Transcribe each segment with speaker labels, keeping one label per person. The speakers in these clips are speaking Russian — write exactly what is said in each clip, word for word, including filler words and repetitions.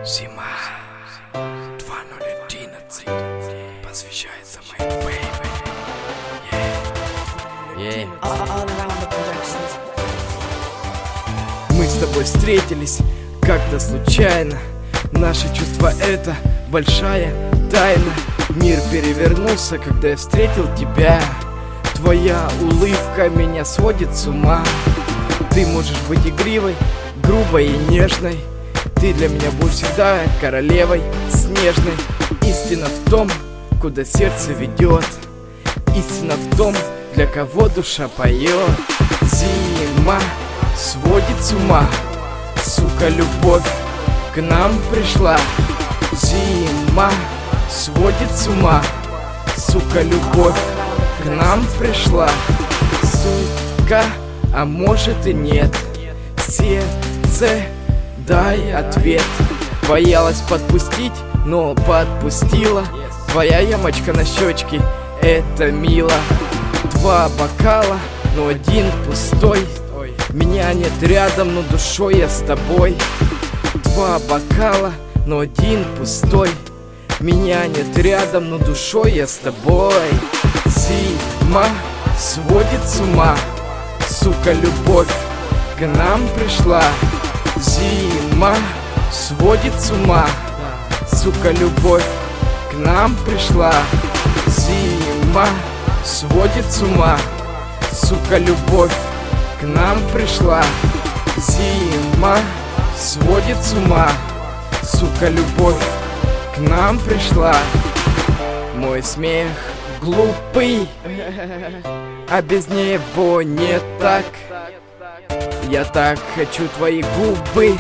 Speaker 1: Зима две тысячи одиннадцать посвящается моей бэйби. Yeah. Yeah. Мы с тобой встретились как-то случайно. Наши чувства — это большая тайна. Мир перевернулся, когда я встретил тебя. Твоя улыбка меня сводит с ума. Ты можешь быть игривой, грубой и нежной. Ты для меня будешь всегда королевой снежной. Истина в том, куда сердце ведет. Истина в том, для кого душа поет. Зима сводит с ума. Сука, любовь к нам пришла. Зима сводит с ума. Сука, любовь к нам пришла. Сука, а может и нет. Сердце, дай ответ. Боялась подпустить, но подпустила. Твоя ямочка на щечке, это мило. Два бокала, но один пустой. Меня нет рядом, но душой я с тобой. Два бокала, но один пустой. Меня нет рядом, но душой я с тобой. Зима сводит с ума. Сука, любовь к нам пришла. Зима сводит с ума. Сука, любовь к нам пришла. Зима сводит с ума. Сука, любовь к нам пришла. Зима сводит с ума. Сука, любовь к нам пришла. Мой смех глупый, а без него не так. Я так хочу твои губы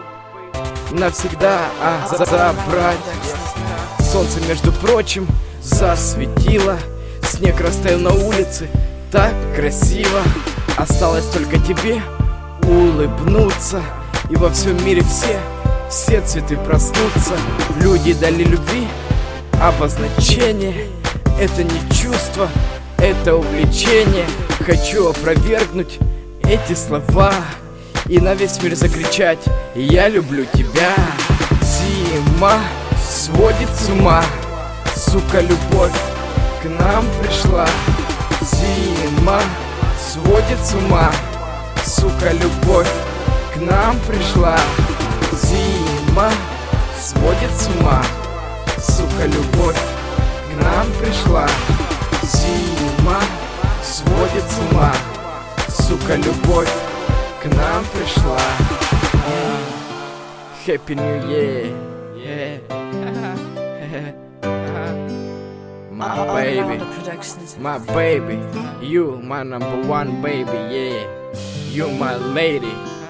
Speaker 1: навсегда а, забрать. Солнце, между прочим, засветило. Снег растаял на улице, так красиво. Осталось только тебе улыбнуться. И во всем мире все, все цветы проснутся. Люди дали любви обозначение. Это не чувство, это увлечение. Хочу опровергнуть эти слова и на весь мир закричать: я люблю тебя. Зима сводит с ума. Сука, любовь к нам пришла. Зима сводит с ума. Сука, любовь к нам пришла. Зима сводит с ума. Сука, любовь к нам пришла. Зима сводит с ума. Сука, любовь к нам пришла. Happy New Year. My baby, my baby, you my number one baby, yeah. You my lady.